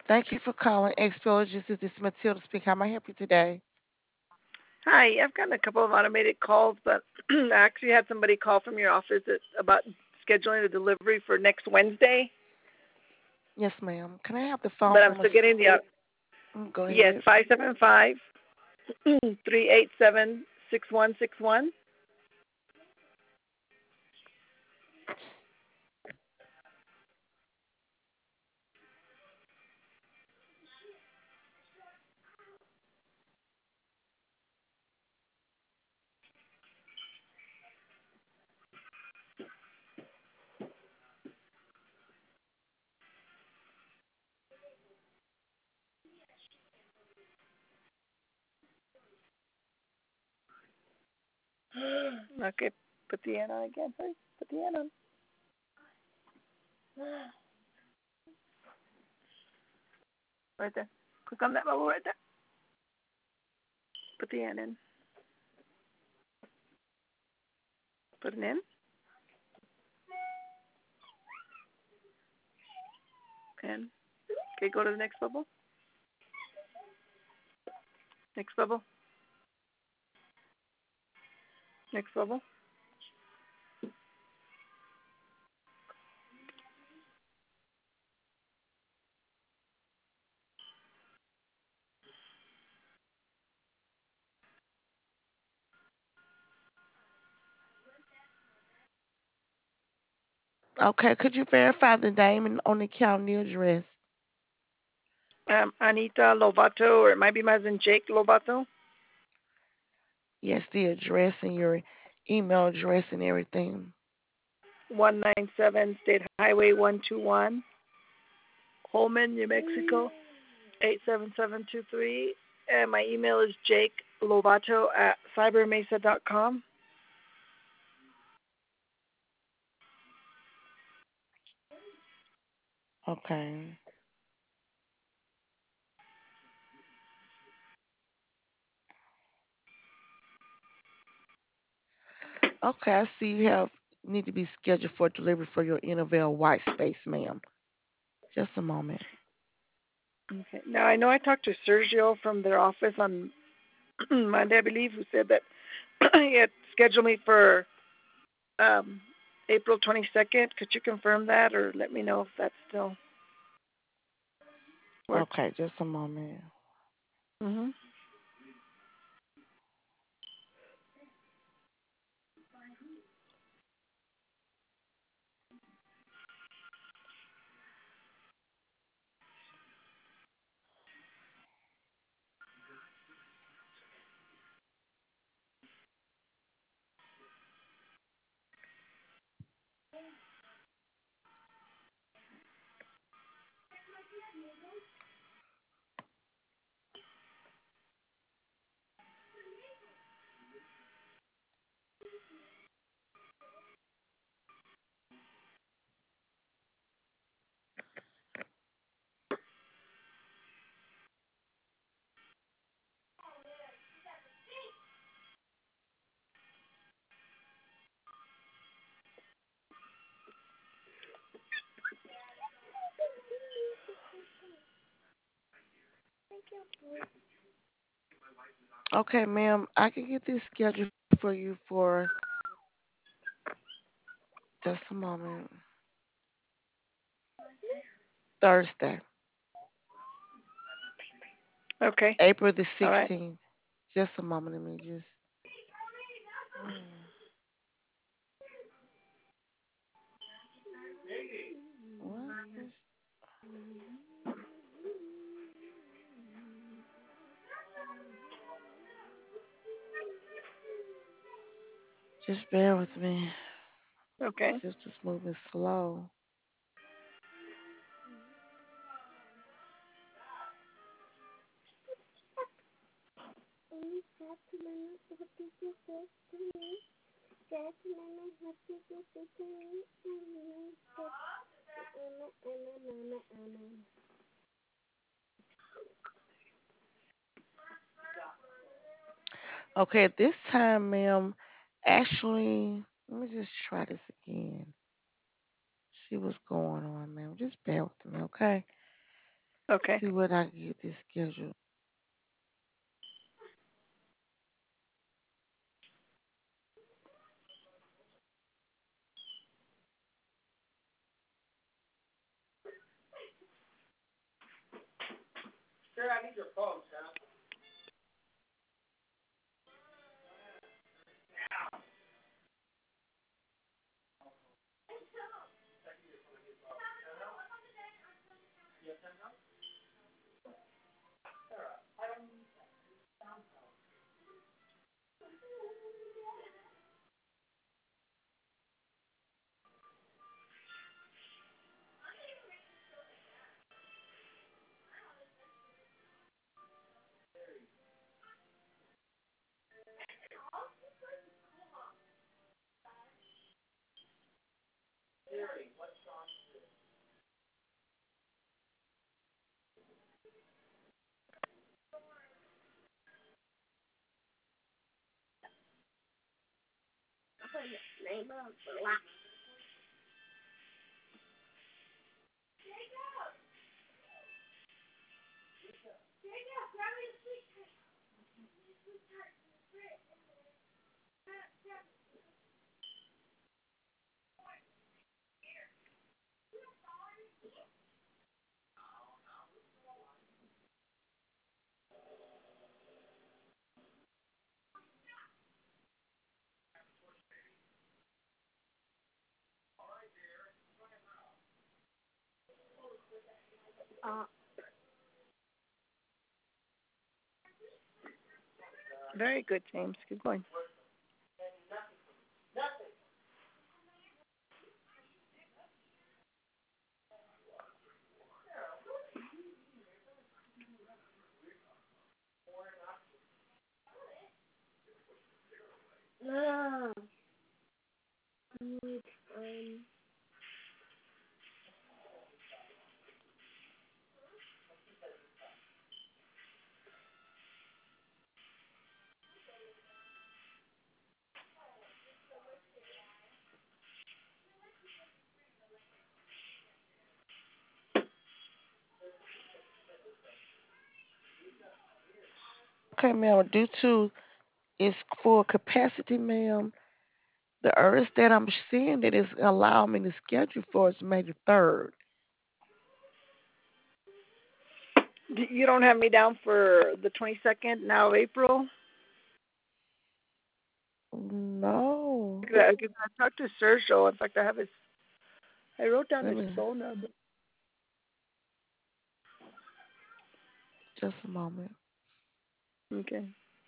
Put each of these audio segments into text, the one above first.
Thank you for calling Explosions. This is Matilda speaking. How may I help you today? Hi, I've gotten a couple of automated calls, but I actually had somebody call from your office about scheduling a delivery for next Wednesday. Yes, ma'am. Can I have the phone But I'm number? still getting the Go yes, ahead. 575-387-6161. Okay, put the N on again, please. Put the N on. Right there. Click on that bubble right there. Put the N in. Put an N. N. Okay, go to the next bubble. Next bubble. Next bubble. Okay, could you verify the name and on the account near address? Anita Lovato, or it might be my husband Jake Lovato. Yes, the address and your email address and everything. 197 State Highway 121, Holman, New Mexico 87723. And my email is Jake Lovato at cybermesa.com. Okay. Okay, I see you have need to be scheduled for delivery for your Innovel white space, ma'am. Just a moment. Okay. Now I know I talked to Sergio from their office on Monday, I believe, who said that he had scheduled me for um, April 22nd. Could you confirm that or let me know if that still works? Okay, just a moment. Mhm. Okay, ma'am, I can get this scheduled for you for just a moment. Thursday, Okay. April the All right. 16th. Just a moment, let me just. What is- Just bear with me. Okay. System's moving slow. Okay, at this time, ma'am, actually, let me just try this again. See what's going on, ma'am. Just bear with me, okay? Okay. See what I can get this schedule. Very good, James. Keep going. Okay, ma'am. Due to its full capacity, ma'am, the earliest that I'm seeing that is allowing me to schedule for is May the 3rd. You don't have me down for the 22nd now of April? No. Because I talked to Sergio. In fact, I wrote down Let his me phone number. just a moment. Okay.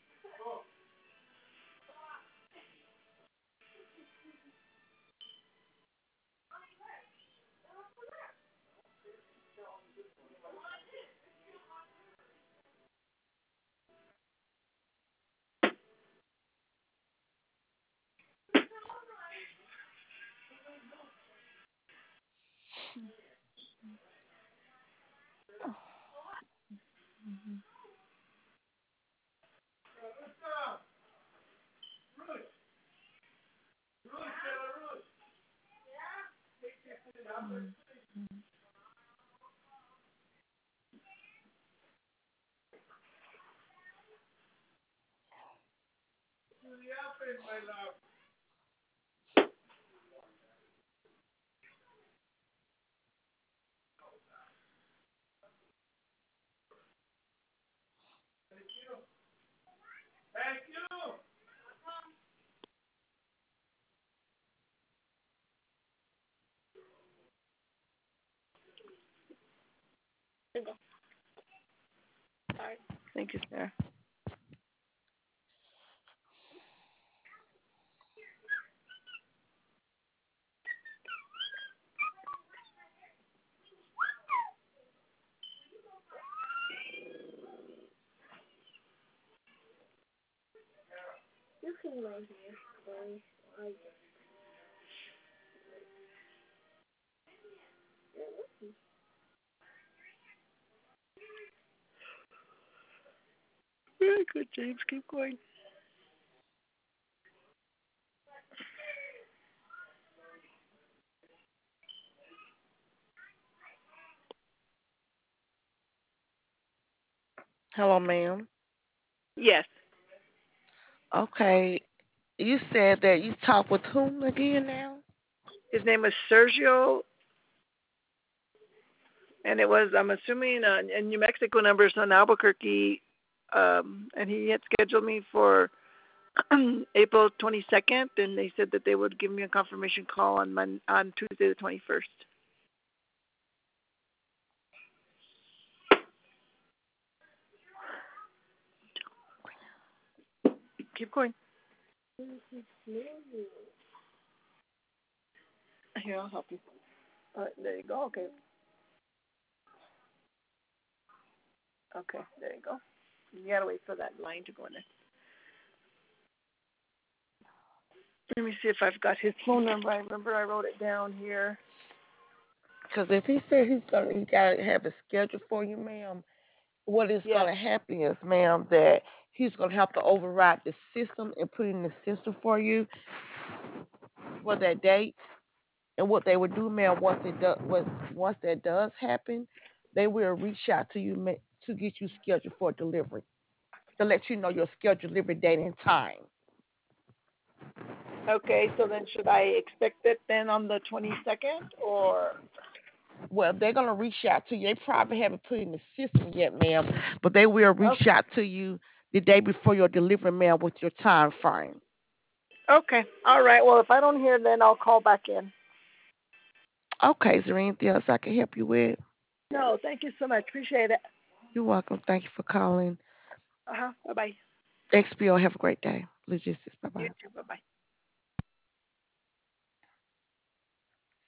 Thank you, Sarah. Very good, James. Keep going. Hello, ma'am. Yes. Okay. You said that you talked with whom again now? His name was Sergio, and it was, I'm assuming, a New Mexico number, so in Albuquerque. And he had scheduled me for April 22nd, and they said that they would give me a confirmation call on Tuesday the 21st. Keep going. Here, I'll help you. There you go. Okay. Okay, there you go. You gotta wait for that line to go in there. Let me see if I've got his phone number. I remember I wrote it down here. Because if he said he got to have a schedule for you, ma'am, what is going Yes. to happen is, ma'am, that he's going to have to override the system and put in the system for you for that date. And what they would do, ma'am, once that does happen, they will reach out to you to get you scheduled for delivery, to let you know your scheduled delivery date and time. Okay, so then should I expect it then on the 22nd or? Well, they're gonna reach out to you. They probably haven't put in the system yet, ma'am, but they will reach Okay. out to you the day before your delivery, ma'am, with your time frame. Okay. All right. Well, if I don't hear, then I'll call back in. Okay, is there anything else I can help you with? No, thank you so much. Appreciate it. You're welcome. Thank you for calling. Uh huh. Bye bye. XPO, have a great day. Logistics, bye You bye. too. Bye bye.